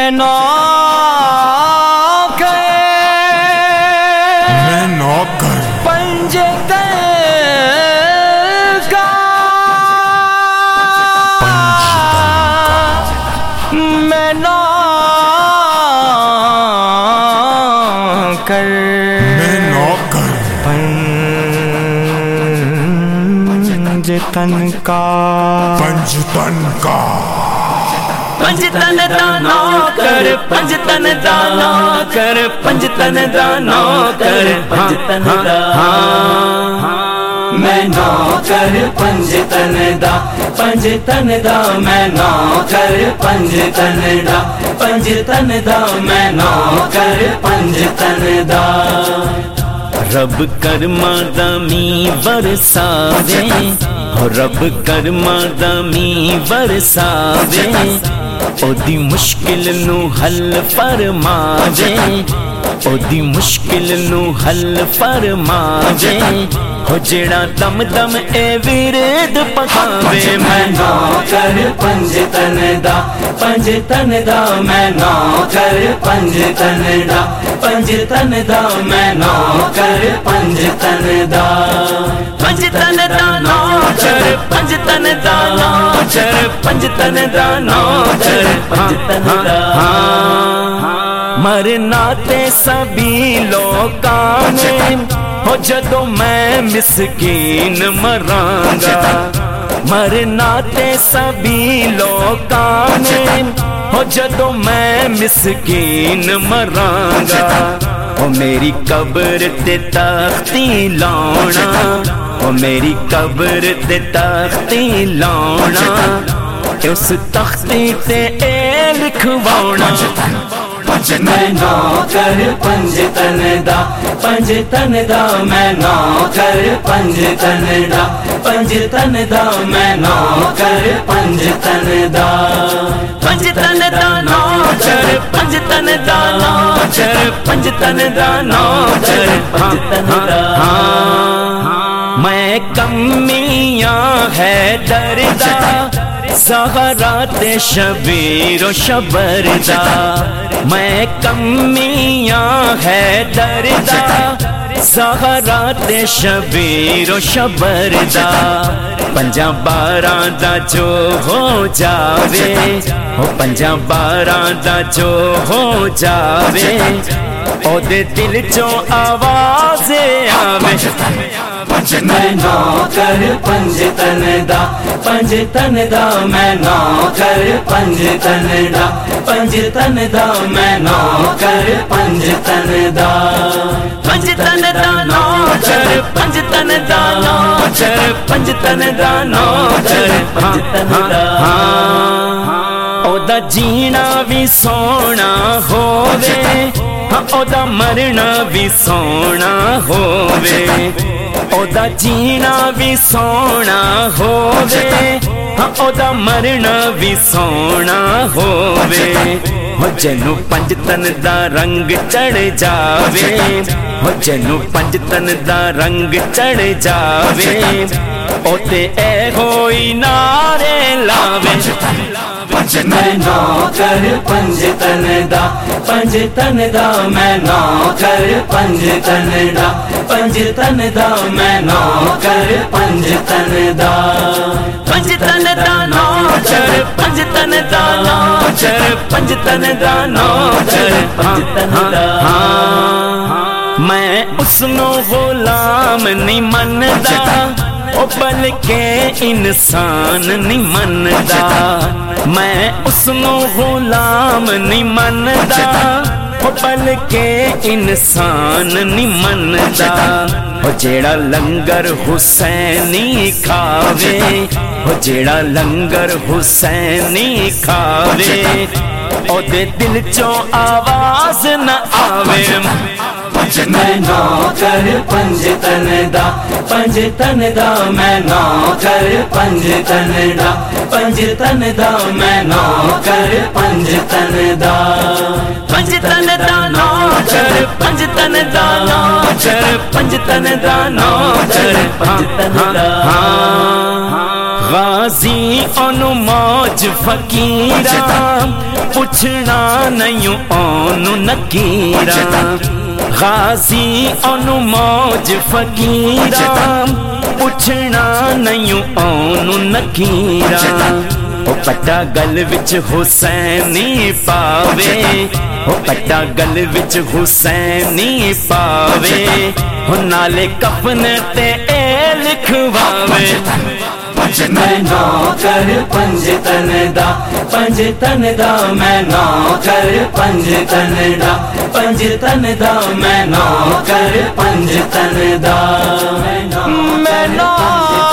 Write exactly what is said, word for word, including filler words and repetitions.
मैं नौकर मैं नौकर पंजतन का मैं नौकर मैं नौकर पंजतन का पंजतन का पंजतन दा नौकर पंजतन दा नौकर पंजतन दा नौकर पंजतन दा मैं नौकर पंजतन दा पंजतन दा मैं नौकर पंजतन दा पंजतन दा मैं नौकर पंजतन दा रब कर्मा दा मी बरसावे रब कर्मा दा मी बरसावे ओदी मुश्किल नू हल फरमावे ओदी मुश्किल नू हल फरमावे हो जेड़ा दम दम ए विरद पकावे मैं नौकर पंजतन दा पंजतन दा मैं नौकर पंजतन दा पंजतन दा मैं नौकर पंजतन दा पंजतन दा नौकर पंजतन दा नौकर पंजतन दा नौकर पंजतन दा मरना ते सभी लोकां ने हो जदों मैं मिसकीन मरांगा मरना ते सभी लोकां ने हो जदों मैं मिसकीन मरांगा ओ मेरी कब्र ते तख्ती लाउना ओ मेरी कब्र ते तख्ती लाउना उस तख्ती ते ए लिखवाउना मैं नौकर पंजतन दा पंजतन दा मैं नौकर पंजतन दा पंजतन दा मैं नौकर पंजतन दा पंजतन दा नौकर पंजतन दा नौकर पंजतन दा नौकर पंजतन दा मैं कमियां है दर्दा ज़हरा ते शबीरो शबरदा मैं कमियां है दर्दा ज़हरा ते शबीरो शबरदा पंजा बारां दा जो हो जावे ओ पंजा बारां दा जो हो जावे ओदे दिल चों आवाज़ आवे मैं नौकर पंजतन दा पंजतन दा मैं नौकर पंजतन दा पंजतन दा मैं नौकर पंजतन दा पंजतन दा नौकर पंजतन दा नौकर पंजतन दा नौकर पंजतन दा ओदा जीना भी सोना होवे ओदा मरना भी सोना होवे ओदा जीना भी सोना होवे ओदा मरना भी सोना होवे हो जैनू पंजतन दा रंग चढ़ जावे हो जैनू पंजतन दा रंग चढ़ जावे ओते ए होई नारे लावे मैं नौकर पंजतन दा पंजतन दा मैं नौकर पंजतन दा पंजतन दा मैं नौकर पंजतन दा पंजतन दा नौकर पंजतन दा नौकर पंजतन दा नौकर पंजतन दा मैं उसनो गुलाम नहीं मनदा ओ बल्कि इंसान नहीं मनदा मैं उसनो गुलाम नहीं मनदा ओ बल्कि इंसान नहीं मनदा ओ जेड़ा लंगर हुसैनी खावे ओ जेड़ा लंगर हुसैनी खावे ओदे दिल चों आवाज़ न आवे मैं नौकर पंजतन दा पंजतन दा मैं नौकर पंजतन दा पंजतन दा मैं नौकर पंजतन दा पंजतन दा नौकर पंजतन दा नौकर पंजतन दा नौकर पंजतन दा गाजी ओनु मौज फकीरा पुछना नहीं ओनू नकीरा गाजी ओनू मौज फकीरा पुछना नहीं ओनू नकीरा ओ पट्टा गल विच हुसैनी पावे ओ पट्टा गल विच हुसैनी पावे हो नाले कफन ते ए लिखवावे मैं नौकर पंजतन दा पंजतन दा मैं नौकर पंजतन दा पंजतन दा मैं नौकर पंजतन दा मैं नौकर